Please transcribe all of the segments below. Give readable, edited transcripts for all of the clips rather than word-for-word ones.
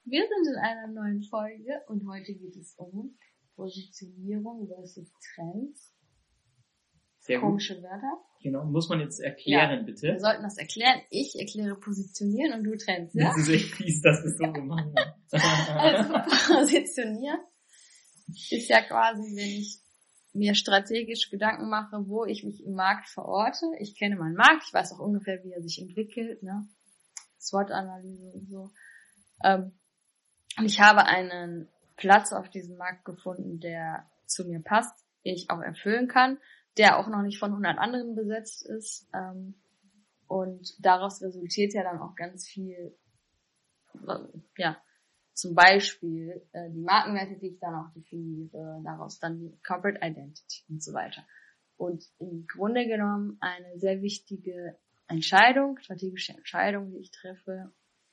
Wir sind in einer neuen Folge und heute geht es um Positionierung versus Trends. Sehr Komische gut. Wörter. Genau, muss man jetzt erklären, bitte. Wir sollten das erklären. Ich erkläre Positionieren und du Trends, ja? Das ist echt fies, dass wir es so machen. Also Positionieren ist ja quasi, wenn ich mir strategisch Gedanken mache, wo ich mich im Markt verorte. Ich kenne meinen Markt, ich weiß auch ungefähr, wie er sich entwickelt, ne? SWOT-Analyse und so. Und ich habe einen Platz auf diesem Markt gefunden, der zu mir passt, den ich auch erfüllen kann, der auch noch nicht von 100 anderen besetzt ist. Und daraus resultiert ja dann auch ganz viel, zum Beispiel die Markenwerte, die ich dann auch definiere, daraus dann die Corporate Identity und so weiter. Und im Grunde genommen eine sehr wichtige Entscheidung, strategische Entscheidung, die ich treffe,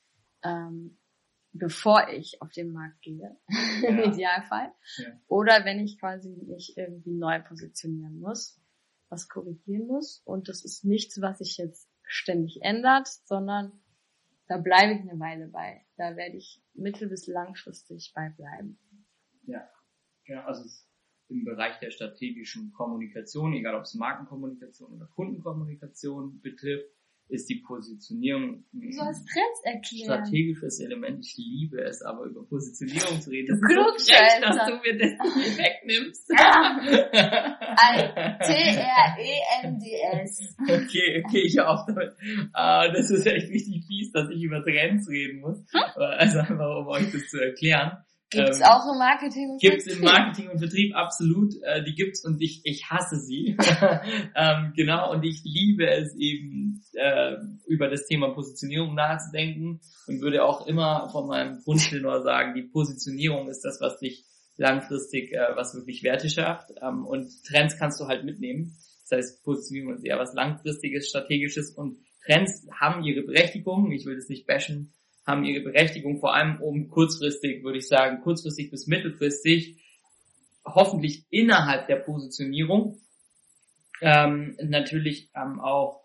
bevor ich auf den Markt gehe, im Idealfall. Ja. Oder wenn ich quasi mich irgendwie neu positionieren muss, was korrigieren muss. Und das ist nichts, was sich jetzt ständig ändert, sondern da bleibe ich eine Weile bei. Da werde ich mittel- bis langfristig bei bleiben. Ja, also im Bereich der strategischen Kommunikation, egal ob es Markenkommunikation oder Kundenkommunikation betrifft, ist die Positionierung Du sollst Trends erklären. Strategisches Element. Ich liebe es, aber über Positionierung zu reden. Du Klugscheißer. Dass du mir das nicht wegnimmst. T-R-E-N-D-S. Okay, ich hör auf damit. Das ist echt richtig fies, dass ich über Trends reden muss. Also einfach, um euch das zu erklären. Gibt's auch im Marketing und Vertrieb? Gibt's im Marketing und Vertrieb, absolut. Die gibt's und ich hasse sie. Genau, und ich liebe es eben, über das Thema Positionierung nachzudenken und würde auch immer von meinem Grundtenor sagen, die Positionierung ist das, was dich langfristig, was wirklich Werte schafft. Und Trends kannst du halt mitnehmen. Das heißt, Positionierung ist eher was Langfristiges, Strategisches und Trends haben ihre Berechtigung. Ich will das nicht bashen. Haben ihre Berechtigung, vor allem um kurzfristig, würde ich sagen, kurzfristig bis mittelfristig, hoffentlich innerhalb der Positionierung, natürlich auch,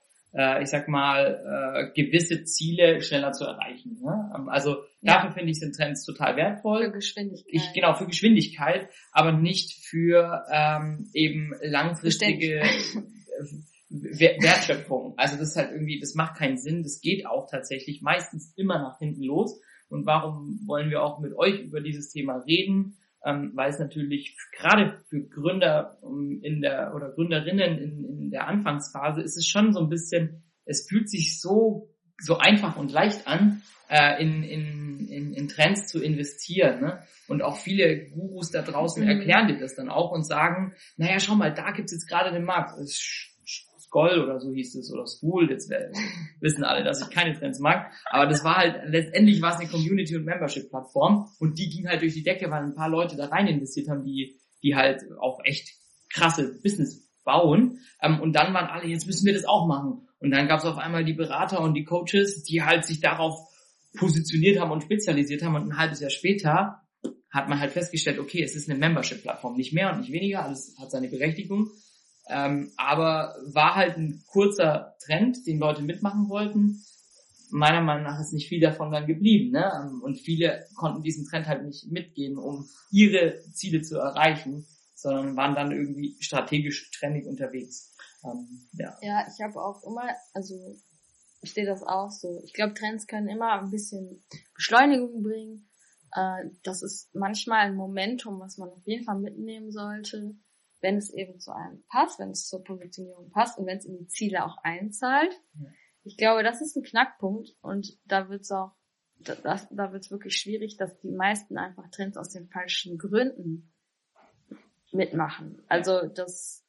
gewisse Ziele schneller zu erreichen. Ne? Also dafür finde ich, sind Trends total wertvoll. Für Geschwindigkeit. Für Geschwindigkeit, aber nicht für eben langfristige Wertschöpfung. Also das ist halt irgendwie, das macht keinen Sinn, das geht auch tatsächlich meistens immer nach hinten los. Und warum wollen wir auch mit euch über dieses Thema reden? Weil es natürlich gerade für Gründer oder Gründerinnen in der Anfangsphase ist es schon so ein bisschen, es fühlt sich so einfach und leicht an, in Trends zu investieren, ne? Und auch viele Gurus da draußen erklären dir das dann auch und sagen, naja, schau mal, da gibt's jetzt gerade den Markt. Skoll oder so hieß es, oder School, jetzt wissen alle, dass ich keine Trends mag, aber das war halt, letztendlich war es eine Community- und Membership-Plattform und die ging halt durch die Decke, weil ein paar Leute da rein investiert haben, die halt auch echt krasse Business bauen, und dann waren alle, jetzt müssen wir das auch machen und dann gab es auf einmal die Berater und die Coaches, die halt sich darauf positioniert haben und spezialisiert haben und ein halbes Jahr später hat man halt festgestellt, okay, es ist eine Membership-Plattform, nicht mehr und nicht weniger, alles hat seine Berechtigung. Aber war halt ein kurzer Trend, den Leute mitmachen wollten. Meiner Meinung nach ist nicht viel davon dann geblieben, ne? Und viele konnten diesen Trend halt nicht mitgehen, um ihre Ziele zu erreichen, sondern waren dann irgendwie strategisch trendig unterwegs. Ja, ich habe auch immer, also ich sehe das auch so. Ich glaube, Trends können immer ein bisschen Beschleunigung bringen. Das ist manchmal ein Momentum, was man auf jeden Fall mitnehmen sollte, wenn es eben zu einem passt, wenn es zur Positionierung passt und wenn es in die Ziele auch einzahlt. Ja. Ich glaube, das ist ein Knackpunkt und da wird's wirklich schwierig, dass die meisten einfach Trends aus den falschen Gründen mitmachen. Also das,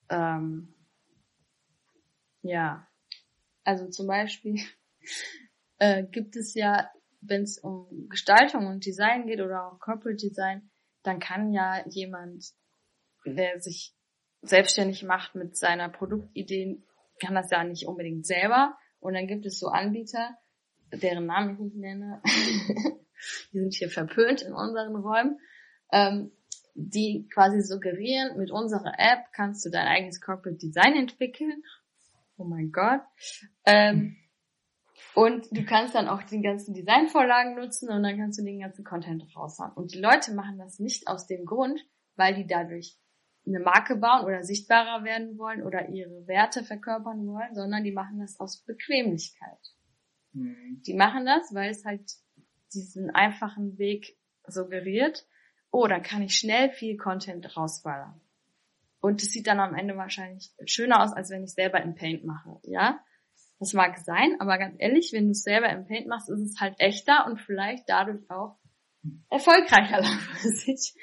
also zum Beispiel gibt es ja, wenn es um Gestaltung und Design geht oder auch Corporate Design, dann kann ja jemand, der sich selbstständig macht mit seiner Produktidee, kann das ja nicht unbedingt selber. Und dann gibt es so Anbieter, deren Namen ich nicht nenne, die sind hier verpönt in unseren Räumen, die quasi suggerieren, mit unserer App kannst du dein eigenes Corporate Design entwickeln. Oh mein Gott. Und du kannst dann auch die ganzen Designvorlagen nutzen und dann kannst du den ganzen Content raushauen. Und die Leute machen das nicht aus dem Grund, weil die dadurch eine Marke bauen oder sichtbarer werden wollen oder ihre Werte verkörpern wollen, sondern die machen das aus Bequemlichkeit. Die machen das, weil es halt diesen einfachen Weg suggeriert, oh, dann kann ich schnell viel Content rausballern. Und es sieht dann am Ende wahrscheinlich schöner aus, als wenn ich selber im Paint mache, ja? Das mag sein, aber ganz ehrlich, wenn du es selber im Paint machst, ist es halt echter und vielleicht dadurch auch erfolgreicher langfristig.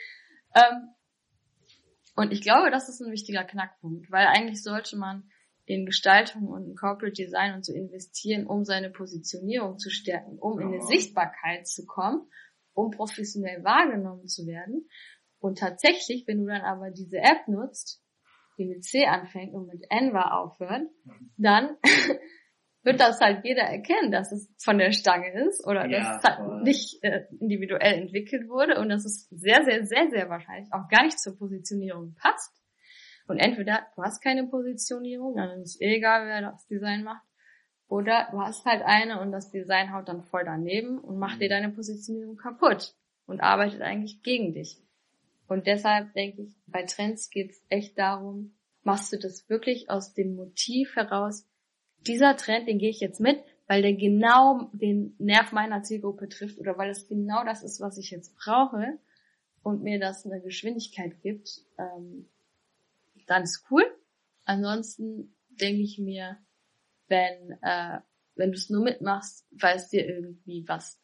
Und ich glaube, das ist ein wichtiger Knackpunkt, weil eigentlich sollte man in Gestaltung und in Corporate Design und so investieren, um seine Positionierung zu stärken, um in eine Sichtbarkeit zu kommen, um professionell wahrgenommen zu werden. Und tatsächlich, wenn du dann aber diese App nutzt, die mit C anfängt und mit Enva aufhört, dann wird das halt jeder erkennen, dass es von der Stange ist oder dass es halt nicht individuell entwickelt wurde und dass es sehr, sehr, sehr, sehr wahrscheinlich auch gar nicht zur Positionierung passt. Und entweder du hast keine Positionierung, dann ist es egal, wer das Design macht, oder du hast halt eine und das Design haut dann voll daneben und macht dir deine Positionierung kaputt und arbeitet eigentlich gegen dich. Und deshalb denke ich, bei Trends geht es echt darum, machst du das wirklich aus dem Motiv heraus, dieser Trend, den gehe ich jetzt mit, weil der genau den Nerv meiner Zielgruppe trifft oder weil es genau das ist, was ich jetzt brauche und mir das eine Geschwindigkeit gibt, dann ist cool. Ansonsten denke ich mir, wenn du es nur mitmachst, weil es dir irgendwie was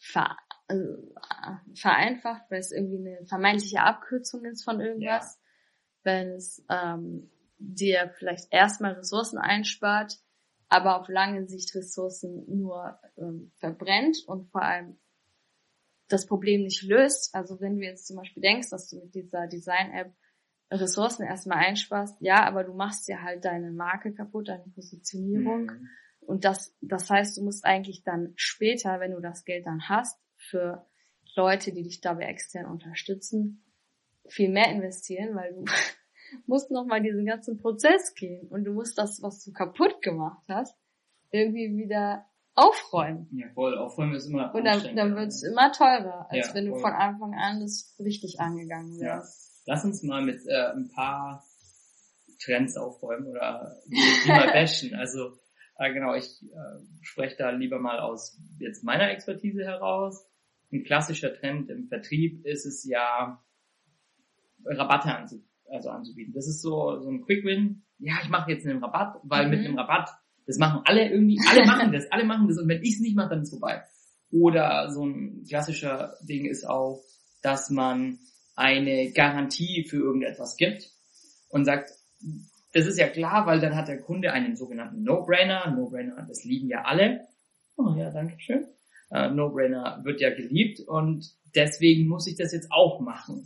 vereinfacht, weil es irgendwie eine vermeintliche Abkürzung ist von irgendwas, wenn es dir vielleicht erstmal Ressourcen einspart, aber auf lange Sicht Ressourcen nur verbrennt und vor allem das Problem nicht löst. Also wenn du jetzt zum Beispiel denkst, dass du mit dieser Design-App Ressourcen erstmal einsparst, ja, aber du machst dir halt deine Marke kaputt, deine Positionierung. Und das heißt, du musst eigentlich dann später, wenn du das Geld dann hast, für Leute, die dich dabei extern unterstützen, viel mehr investieren, weil du musst nochmal diesen ganzen Prozess gehen und du musst das, was du kaputt gemacht hast, irgendwie wieder aufräumen. Ja, voll. Aufräumen ist immer und dann wird es immer teurer, als wenn du von Anfang an das richtig angegangen wärst. Ja. Lass uns mal mit ein paar Trends aufräumen oder die mal bashen. Also genau, ich spreche da lieber mal aus jetzt meiner Expertise heraus. Ein klassischer Trend im Vertrieb ist es ja, Rabatte anzubieten. Das ist so ein Quick-Win. Ja, ich mache jetzt einen Rabatt, weil mit einem Rabatt, das machen alle irgendwie, alle machen das und wenn ich es nicht mache, dann ist es vorbei. Oder so ein klassischer Ding ist auch, dass man eine Garantie für irgendetwas gibt und sagt, das ist ja klar, weil dann hat der Kunde einen sogenannten No-Brainer. No-Brainer, das lieben ja alle. Oh ja, danke schön. No-Brainer wird ja geliebt und deswegen muss ich das jetzt auch machen.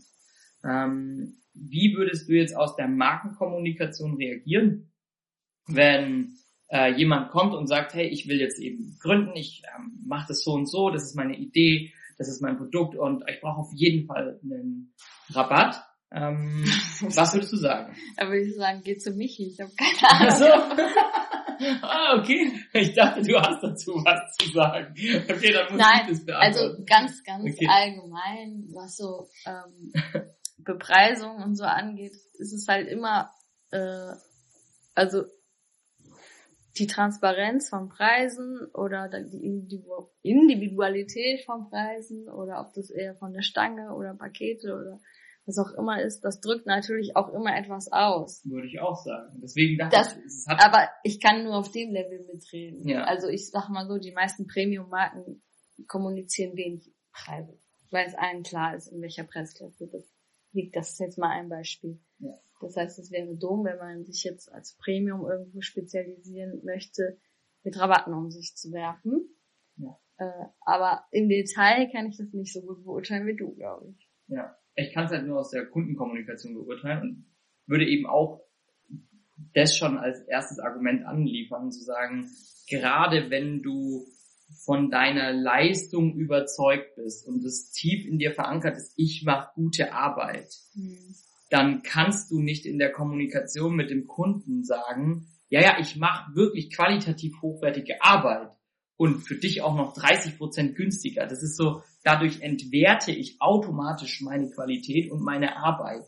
Wie würdest du jetzt aus der Markenkommunikation reagieren, wenn jemand kommt und sagt, hey, ich will jetzt eben gründen, ich mache das so und so, das ist meine Idee, das ist mein Produkt und ich brauche auf jeden Fall einen Rabatt. Was würdest du sagen? Da würde ich sagen, geh zu Michi, ich habe keine Ahnung. Also, okay. Ich dachte, du hast dazu was zu sagen. Okay, dann muss ich das beantworten. Also ganz allgemein, was so Bepreisung und so angeht, ist es halt immer, also die Transparenz von Preisen oder die Individualität von Preisen oder ob das eher von der Stange oder Pakete oder was auch immer ist, das drückt natürlich auch immer etwas aus. Würde ich auch sagen. Deswegen dachte ich, aber ich kann nur auf dem Level mitreden. Ja. Also ich sag mal so, die meisten Premium-Marken kommunizieren wenig Preise, weil es allen klar ist, in welcher Preisklasse das liegt. Das ist jetzt mal ein Beispiel. Ja. Das heißt, es wäre dumm, wenn man sich jetzt als Premium irgendwo spezialisieren möchte, mit Rabatten um sich zu werfen. Ja. Aber im Detail kann ich das nicht so gut beurteilen wie du, glaube ich. Ja. Ich kann es halt nur aus der Kundenkommunikation beurteilen und würde eben auch das schon als erstes Argument anliefern, zu sagen, gerade wenn du von deiner Leistung überzeugt bist und es tief in dir verankert ist, ich mache gute Arbeit, dann kannst du nicht in der Kommunikation mit dem Kunden sagen, ja, ich mache wirklich qualitativ hochwertige Arbeit und für dich auch noch 30% günstiger. Das ist so, dadurch entwerte ich automatisch meine Qualität und meine Arbeit.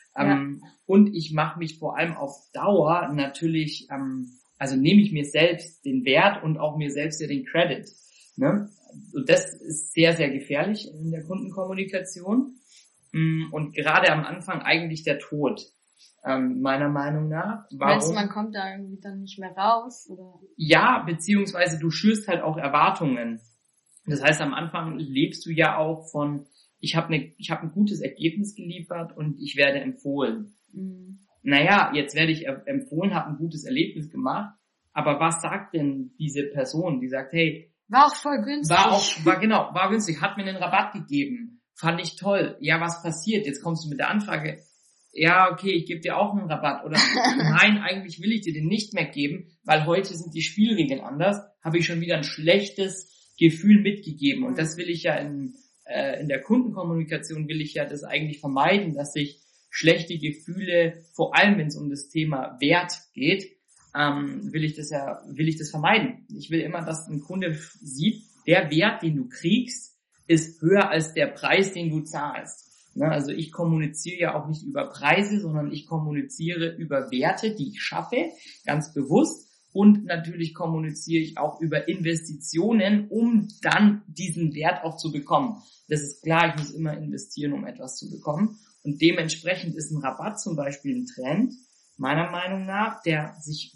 Und ich mache mich vor allem auf Dauer natürlich, also nehme ich mir selbst den Wert und auch mir selbst ja den Credit. Ne? Und das ist sehr, sehr gefährlich in der Kundenkommunikation. Und gerade am Anfang eigentlich der Tod, meiner Meinung nach. Meinst du, man kommt da irgendwie dann nicht mehr raus? Oder? Ja, beziehungsweise du schürst halt auch Erwartungen. Das heißt, am Anfang lebst du ja auch von, ich habe ein gutes Ergebnis geliefert und ich werde empfohlen. Naja, jetzt werde ich empfohlen, habe ein gutes Erlebnis gemacht, aber was sagt denn diese Person, die sagt, hey, war auch voll günstig. War günstig, hat mir einen Rabatt gegeben, fand ich toll. Ja, was passiert? Jetzt kommst du mit der Anfrage, ja, okay, ich gebe dir auch einen Rabatt. Oder nein, eigentlich will ich dir den nicht mehr geben, weil heute sind die Spielregeln anders, habe ich schon wieder ein schlechtes Gefühl mitgegeben. Und das will ich ja in der Kundenkommunikation will ich ja das eigentlich vermeiden, dass ich schlechte Gefühle, vor allem wenn es um das Thema Wert geht, will ich das vermeiden. Ich will immer, dass ein Kunde sieht, der Wert, den du kriegst, ist höher als der Preis, den du zahlst. Ne? Also ich kommuniziere ja auch nicht über Preise, sondern ich kommuniziere über Werte, die ich schaffe, ganz bewusst. Und natürlich kommuniziere ich auch über Investitionen, um dann diesen Wert auch zu bekommen. Das ist klar, ich muss immer investieren, um etwas zu bekommen. Und dementsprechend ist ein Rabatt zum Beispiel ein Trend, meiner Meinung nach, der sich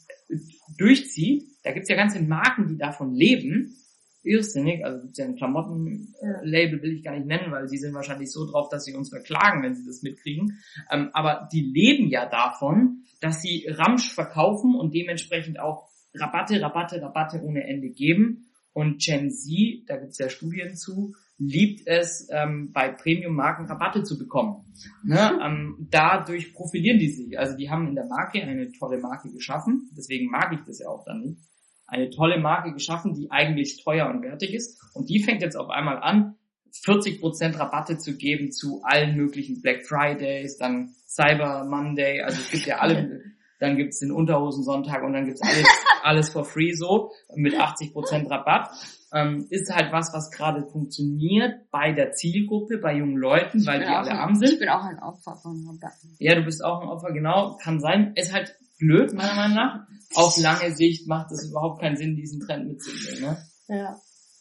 durchzieht. Da gibt's ja ganze Marken, die davon leben. Irrsinnig, also gibt's ja ein Klamottenlabel, will ich gar nicht nennen, weil die sind wahrscheinlich so drauf, dass sie uns verklagen, wenn sie das mitkriegen. Aber die leben ja davon, dass sie Ramsch verkaufen und dementsprechend auch Rabatte ohne Ende geben. Und Gen Z, da gibt's ja Studien zu, liebt es, bei Premium-Marken Rabatte zu bekommen. Ne? Dadurch profilieren die sich. Also die haben in der Marke eine tolle Marke geschaffen, deswegen mag ich das ja auch dann nicht. Eine tolle Marke geschaffen, die eigentlich teuer und wertig ist. Und die fängt jetzt auf einmal an, 40% Rabatte zu geben zu allen möglichen Black Fridays, dann Cyber Monday, also es gibt ja alle, dann gibt's den Unterhosensonntag und dann gibt's alles for free so, mit 80% Rabatt. Ist halt was gerade funktioniert bei der Zielgruppe, bei jungen Leuten, weil die alle arm sind. Ich bin auch ein Opfer von Rabatten. Ja, du bist auch ein Opfer, genau, kann sein. Ist halt blöd, meiner Meinung nach. Auf lange Sicht macht es überhaupt keinen Sinn, diesen Trend mitzunehmen. Ne? Ja.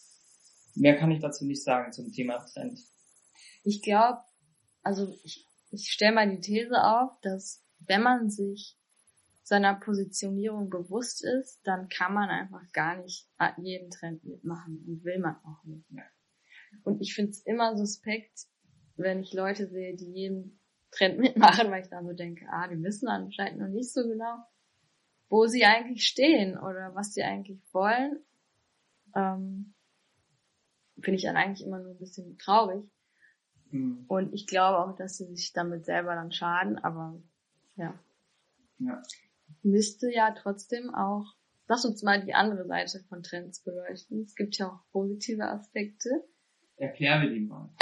Mehr kann ich dazu nicht sagen zum Thema Trend. Ich glaube, also ich stelle mal die These auf, dass wenn man sich seiner Positionierung bewusst ist, dann kann man einfach gar nicht jeden Trend mitmachen und will man auch nicht. Ja. Und ich finde es immer suspekt, wenn ich Leute sehe, die jeden Trend mitmachen, weil ich dann so denke, die wissen anscheinend noch nicht so genau, wo sie eigentlich stehen oder was sie eigentlich wollen. Finde ich dann eigentlich immer nur ein bisschen traurig. Mhm. Und ich glaube auch, dass sie sich damit selber dann schaden, aber ja. Müsste ja trotzdem auch, lass uns mal die andere Seite von Trends beleuchten. Es gibt ja auch positive Aspekte. Erklär mir die mal.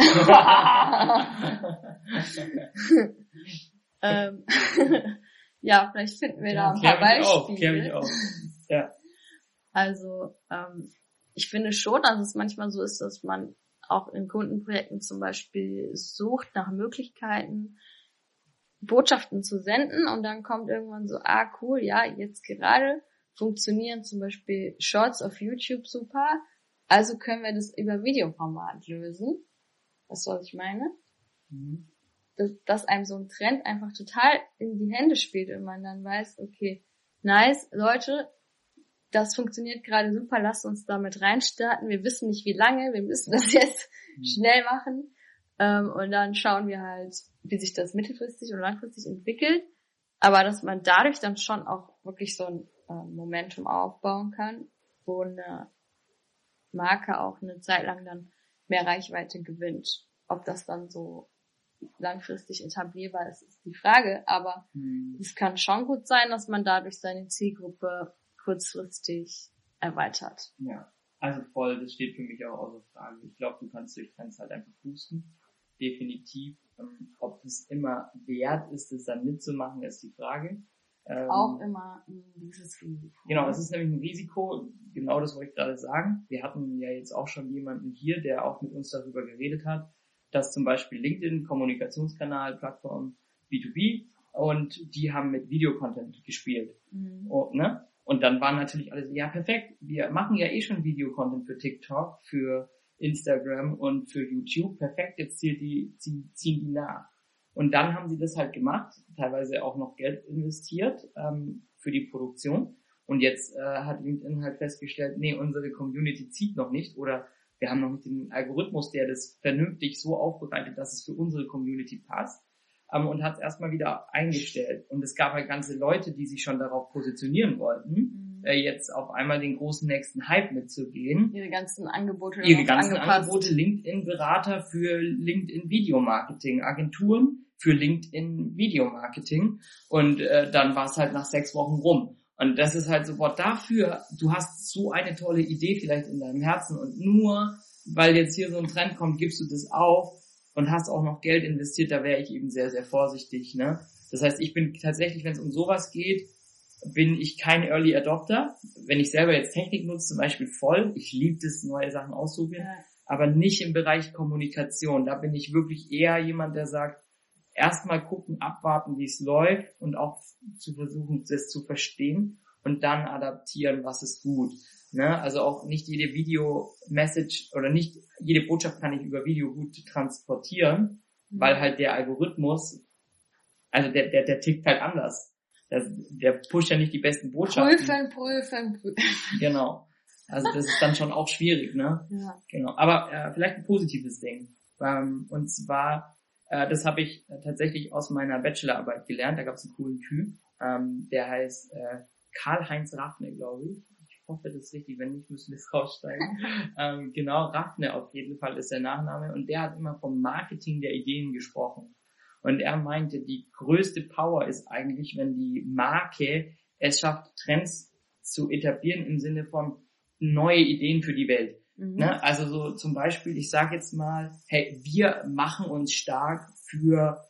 Ja, vielleicht finden wir da ein paar Beispiele. Klär mich auf. Ja. Also, ich finde schon, dass es manchmal so ist, dass man auch in Kundenprojekten zum Beispiel sucht nach Möglichkeiten, Botschaften zu senden und dann kommt irgendwann so, cool, ja, jetzt gerade funktionieren zum Beispiel Shorts auf YouTube super, also können wir das über Videoformat lösen. Weißt du, was ich meine? Mhm. Dass einem so ein Trend einfach total in die Hände spielt und man dann weiß, okay, nice, Leute, das funktioniert gerade super, lasst uns damit reinstarten, wir wissen nicht wie lange, wir müssen das jetzt schnell machen und dann schauen wir halt, wie sich das mittelfristig und langfristig entwickelt, aber dass man dadurch dann schon auch wirklich so ein Momentum aufbauen kann, wo eine Marke auch eine Zeit lang dann mehr Reichweite gewinnt. Ob das dann so langfristig etablierbar ist, ist die Frage, aber es kann schon gut sein, dass man dadurch seine Zielgruppe kurzfristig erweitert. Ja, also voll, das steht für mich auch außer Frage. Ich glaube, du kannst durch Trends halt einfach boosten. Definitiv. Ob es immer wert ist, es dann mitzumachen, ist die Frage. auch immer ein gewisses Risiko. Genau, es ist nämlich ein Risiko, genau das wollte ich gerade sagen. Wir hatten ja jetzt auch schon jemanden hier, der auch mit uns darüber geredet hat, dass zum Beispiel LinkedIn, Kommunikationskanal, Plattform B2B, und die haben mit Videocontent gespielt. Und dann waren natürlich alle so, ja perfekt, wir machen ja eh schon Videocontent für TikTok, für Instagram und für YouTube, perfekt, jetzt ziehen die nach. Und dann haben sie das halt gemacht, teilweise auch noch Geld investiert für die Produktion. Und jetzt hat LinkedIn halt festgestellt, nee, unsere Community zieht noch nicht, oder wir haben noch nicht den Algorithmus, der das vernünftig so aufbereitet, dass es für unsere Community passt, und hat es erstmal wieder eingestellt. Und es gab halt ganze Leute, die sich schon darauf positionieren wollten, jetzt auf einmal den großen nächsten Hype mitzugehen. Ihre ganzen Angebote, LinkedIn-Berater für LinkedIn-Video-Marketing, Agenturen für LinkedIn-Video-Marketing. Und dann war es halt nach 6 Wochen rum. Und das ist halt sofort dafür, du hast so eine tolle Idee vielleicht in deinem Herzen, und nur weil jetzt hier so ein Trend kommt, gibst du das auf und hast auch noch Geld investiert, da wäre ich eben sehr, sehr vorsichtig, ne? Das heißt, ich bin tatsächlich, wenn es um sowas geht, bin ich kein Early Adopter. Wenn ich selber jetzt Technik nutze, zum Beispiel voll, ich liebe es, neue Sachen auszuprobieren, aber nicht im Bereich Kommunikation. Da bin ich wirklich eher jemand, der sagt, erstmal gucken, abwarten, wie es läuft, und auch zu versuchen, das zu verstehen und dann adaptieren, was ist gut. Ne? Also auch nicht jede Video-Message oder nicht jede Botschaft kann ich über Video gut transportieren, weil halt der Algorithmus, also der tickt halt anders. Der pusht ja nicht die besten Botschaften. Prüfen. Genau. Also das ist dann schon auch schwierig, ne? Ja. Genau. Aber vielleicht ein positives Ding. Und zwar, das habe ich tatsächlich aus meiner Bachelorarbeit gelernt. Da gab es einen coolen Typ, der heißt Karl-Heinz Raffne, glaube ich. Ich hoffe, das ist richtig. Wenn nicht, müssen wir es raussteigen. Genau, Raffne auf jeden Fall ist der Nachname. Und der hat immer vom Marketing der Ideen gesprochen. Und er meinte, die größte Power ist eigentlich, wenn die Marke es schafft, Trends zu etablieren im Sinne von neue Ideen für die Welt. Ne? Also so zum Beispiel, ich sage jetzt mal, hey, wir machen uns stark für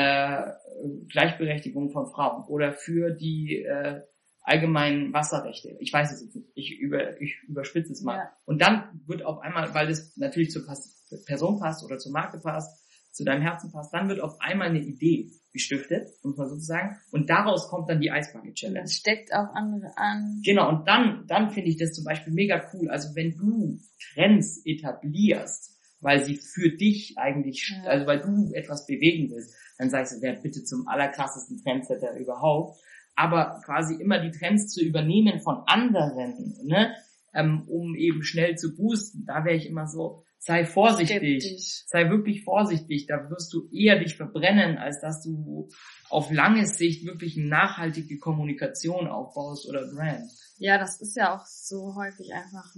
Gleichberechtigung von Frauen oder für die allgemeinen Wasserrechte. Ich weiß es jetzt nicht. Ich überspitze es mal. Ja. Und dann wird auf einmal, weil das natürlich zur Person passt oder zur Marke passt, zu deinem Herzen passt, dann wird auf einmal eine Idee gestiftet, muss man sozusagen, und daraus kommt dann die Eisbucket Challenge. Das steckt auch andere an. Genau, und dann finde ich das zum Beispiel mega cool. Also wenn du Trends etablierst, weil sie für dich eigentlich, also weil du etwas bewegen willst, dann sagst du, wer bitte zum allerkrassesten Trendsetter überhaupt. Aber quasi immer die Trends zu übernehmen von anderen, ne, um eben schnell zu boosten, da wäre ich immer so, sei vorsichtig, sei wirklich vorsichtig, da wirst du eher dich verbrennen, als dass du auf lange Sicht wirklich eine nachhaltige Kommunikation aufbaust oder Brand. Ja, das ist ja auch so häufig einfach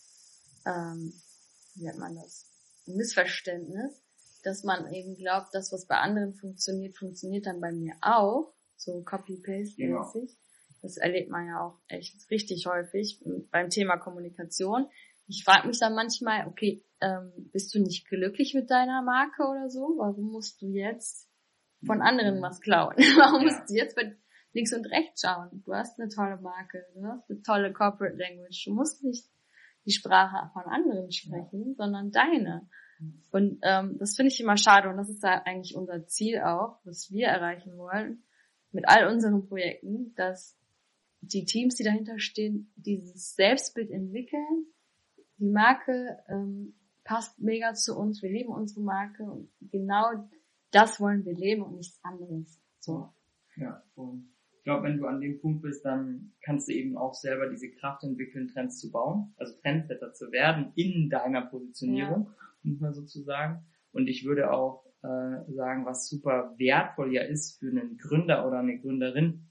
ein, wie nennt man das, ein Missverständnis, dass man eben glaubt, dass was bei anderen funktioniert dann bei mir auch, so Copy-Paste-mäßig. Genau. Das erlebt man ja auch echt richtig häufig beim Thema Kommunikation. Ich frage mich dann manchmal, okay, bist du nicht glücklich mit deiner Marke oder so? Warum musst du jetzt von anderen was klauen? Warum musst du jetzt bei links und rechts schauen? Du hast eine tolle Marke, du hast eine tolle Corporate Language. Du musst nicht die Sprache von anderen sprechen, sondern deine. Und das finde ich immer schade, und das ist da eigentlich unser Ziel auch, was wir erreichen wollen mit all unseren Projekten, dass die Teams, die dahinter stehen, dieses Selbstbild entwickeln. Die Marke passt mega zu uns, wir lieben unsere Marke und genau das wollen wir leben und nichts anderes. So. Ja, und ich glaube, wenn du an dem Punkt bist, dann kannst du eben auch selber diese Kraft entwickeln, Trends zu bauen, also Trendsetter zu werden in deiner Positionierung, muss man sozusagen. Und ich würde auch sagen, was super wertvoll ja ist für einen Gründer oder eine Gründerin,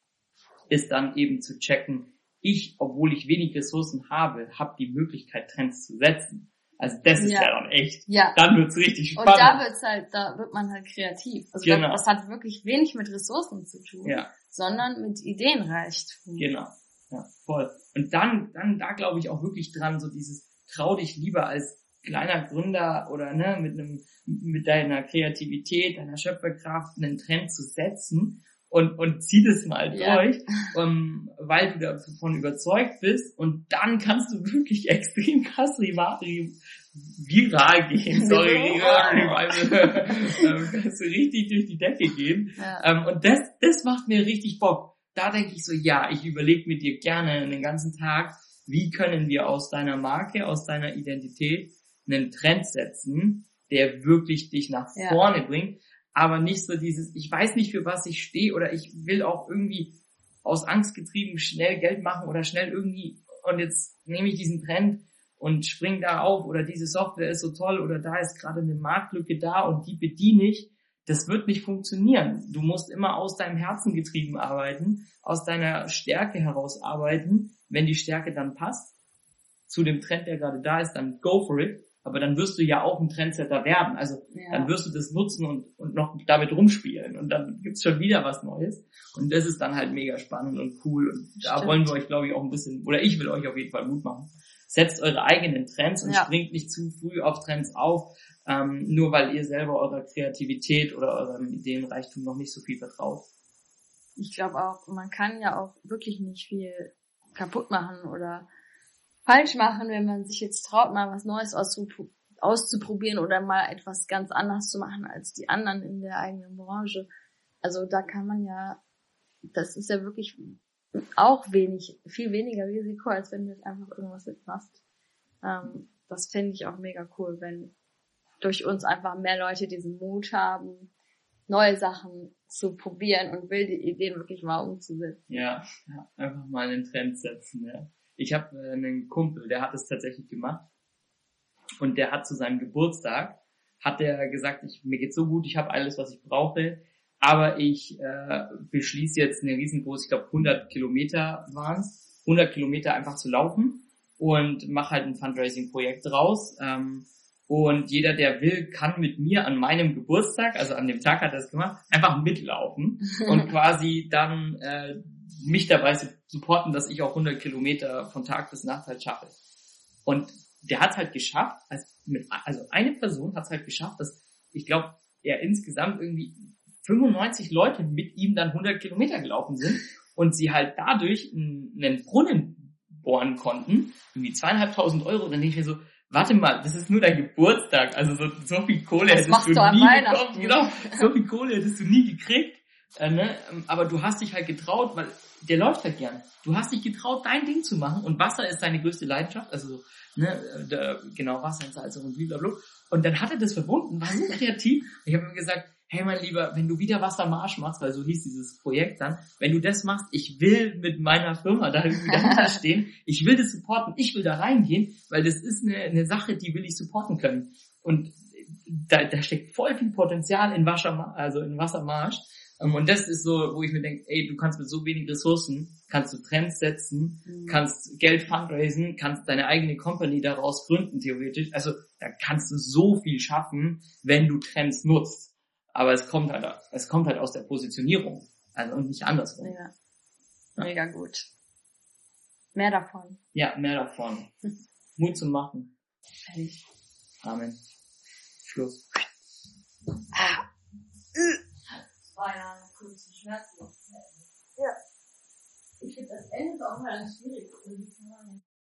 ist dann eben zu checken, obwohl ich wenig Ressourcen habe die Möglichkeit, Trends zu setzen. Also das ist ja dann echt, dann wird's richtig spannend. Und da wird man halt kreativ. Also genau. Das hat wirklich wenig mit Ressourcen zu tun, sondern mit Ideenreichtum. Genau, ja, voll. Und dann da glaube ich auch wirklich dran, so dieses, trau dich lieber als kleiner Gründer oder mit deiner Kreativität, deiner Schöpferkraft einen Trend zu setzen und zieh das mal Ja. durch, weil du davon überzeugt bist und dann kannst du wirklich extrem krass viral gehen, sorry, kannst du richtig durch die Decke gehen. Ja. Und das macht mir richtig Bock. Da denke ich so, ja, ich überlege mit dir gerne den ganzen Tag, wie können wir aus deiner Marke, aus deiner Identität einen Trend setzen, der wirklich dich nach vorne bringt, aber nicht so dieses, ich weiß nicht, für was ich stehe oder ich will auch irgendwie aus Angst getrieben schnell Geld machen oder schnell irgendwie und jetzt nehme ich diesen Trend und spring da auf oder diese Software ist so toll oder da ist gerade eine Marktlücke da und die bediene ich. Das wird nicht funktionieren. Du musst immer aus deinem Herzen getrieben arbeiten, aus deiner Stärke heraus arbeiten. Wenn die Stärke dann passt zu dem Trend, der gerade da ist, dann go for it. Aber dann wirst du ja auch ein Trendsetter werden. Also dann wirst du das nutzen und noch damit rumspielen. Und dann gibt's schon wieder was Neues. Und das ist dann halt mega spannend und cool. Und da wollen wir euch, glaube ich, auch ein bisschen, oder ich will euch auf jeden Fall Mut machen. Setzt eure eigenen Trends und springt nicht zu früh auf Trends auf, nur weil ihr selber eurer Kreativität oder eurem Ideenreichtum noch nicht so viel vertraut. Ich glaube auch, man kann ja auch wirklich nicht viel kaputt machen oder falsch machen, wenn man sich jetzt traut, mal was Neues auszuprobieren oder mal etwas ganz anderes zu machen als die anderen in der eigenen Branche. Also da kann man ja, das ist ja wirklich auch viel weniger Risiko, als wenn du jetzt einfach irgendwas mitmachst. Das fände ich auch mega cool, wenn durch uns einfach mehr Leute diesen Mut haben, neue Sachen zu probieren und wilde Ideen wirklich mal umzusetzen. Ja, einfach mal einen Trend setzen, ja. Ich habe einen Kumpel, der hat es tatsächlich gemacht und der hat zu seinem Geburtstag, hat der gesagt, mir geht's so gut, ich habe alles, was ich brauche, aber ich beschließe jetzt eine riesengroße, ich glaube 100 Kilometer waren's, 100 Kilometer einfach zu laufen und mache halt ein Fundraising-Projekt draus. Und jeder, der will, kann mit mir an meinem Geburtstag, also an dem Tag hat er es gemacht, einfach mitlaufen und quasi dann mich dabei supporten, dass ich auch 100 Kilometer von Tag bis Nacht halt schaffe. Und der hat es halt geschafft, also eine Person hat es halt geschafft, dass ich glaube, er insgesamt irgendwie 95 Leute mit ihm dann 100 Kilometer gelaufen sind und sie halt dadurch einen Brunnen bohren konnten, irgendwie 2.500 €. Dann denke ich mir so, warte mal, das ist nur dein Geburtstag, also so viel Kohle hättest du nie bekommen, genau, so viel Kohle hättest du nie gekriegt, ne? Aber du hast dich halt getraut, weil der läuft halt gern. Du hast dich getraut, dein Ding zu machen und Wasser ist seine größte Leidenschaft, also genau, Wasser und Salz und blablabla. Und dann hat er das verbunden, war so kreativ. Ich habe ihm gesagt, hey mein Lieber, wenn du wieder Wassermarsch machst, weil so hieß dieses Projekt dann, wenn du das machst, ich will mit meiner Firma da irgendwie dahinter stehen, ich will das supporten, ich will da reingehen, weil das ist eine Sache, die will ich supporten können. Und da steckt voll viel Potenzial in Wassermarsch. Und das ist so, wo ich mir denke, ey, du kannst mit so wenig Ressourcen, kannst du Trends setzen, kannst Geld fundraisen, kannst deine eigene Company daraus gründen, theoretisch. Also da kannst du so viel schaffen, wenn du Trends nutzt. Aber es kommt halt aus der Positionierung. Also und nicht andersrum. Ja. Mega gut. Mehr davon. Ja, mehr davon. Mut zum Machen. Fertig. Amen. Schluss. Das war ja eine kurze Schmerzlos. Ja. Ich finde das Ende auch mal schwierig.